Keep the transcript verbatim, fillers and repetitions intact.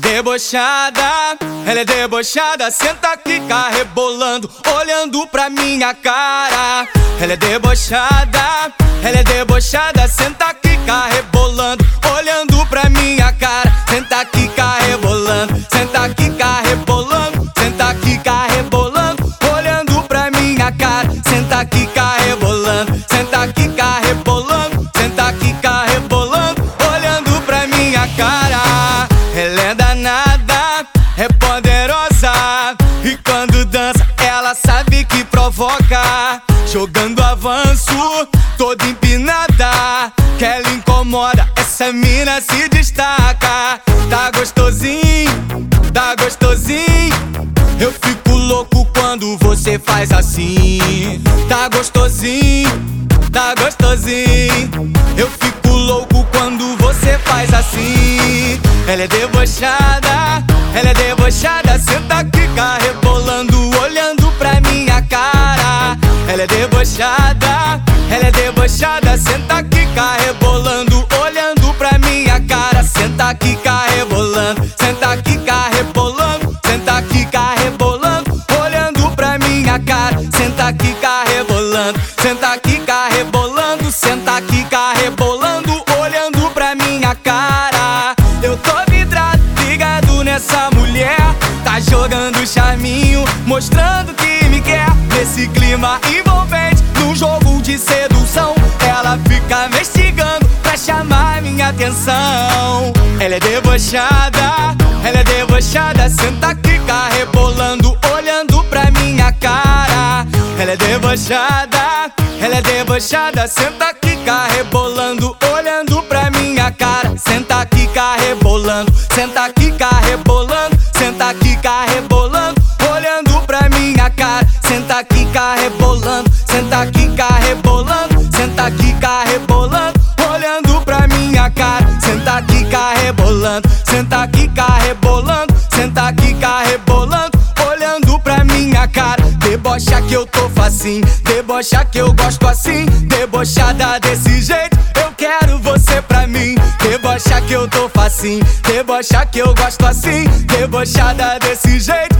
debochada, ela é debochada. Senta aqui, cá rebolando, olhando pra minha cara. Ela é debochada, ela é debochada. Senta aqui, cá rebolando, olhando pra minha cara. Senta aqui, cá rebolando, senta aqui, cá rebolando, senta aqui, cá rebolando, olhando pra minha cara. Senta aqui, cá rebolando, senta aqui, cá rebolando, senta aqui, cá rebolando, olhando pra minha cara. Ela é danada, é poderosa, e quando dança ela sabe que provoca. Jogando avanço, toda empinada, que ela incomoda, essa mina se destaca. Tá gostosinho, tá gostosinho, eu fico louco quando você faz assim. Tá gostosinho, tá gostosinho, eu fico louco quando você faz assim. Ela é debochada, ela é debochada. Senta aqui, cá rebolando, olhando pra minha cara. Ela é debochada, ela é debochada. Senta aqui, cá rebolando, olhando pra minha cara. Senta aqui, cá rebolando, senta aqui, cá rebolando, senta aqui, cá rebolando, olhando pra minha cara. Senta aqui, cá rebolando, senta aqui, cá rebolando, senta aqui, cá rebolando, olhando pra minha cara. Eu tô vidrado, ligado nessa mulher, tá jogando charminho, mostrando que me quer. Nesse clima envolvente, num jogo de sedução, ela fica me instigando pra chamar minha atenção. Ela é debochada, ela é debochada. Senta aqui, cá rebolando, olhando pra minha cara. Ela é debochada, ela é debochada. Senta aqui, cá rebolando, olhando pra minha cara. Senta aqui, cá rebolando, senta aqui, cá rebolando, senta aqui, cá rebolando, olhando pra minha cara. Senta aqui, cá rebolando, senta aqui, cá rebolando, senta aqui, cá rebolando, olhando pra minha cara. Senta aqui, cá rebolando, senta aqui, cá rebolando, senta aqui, cá rebolando, olhando pra minha cara. Debocha que eu tô facinho, debocha que eu gosto assim. Debochada desse jeito, eu quero você pra mim. Debocha que eu tô facinho, debocha que eu gosto assim. Debochada desse jeito,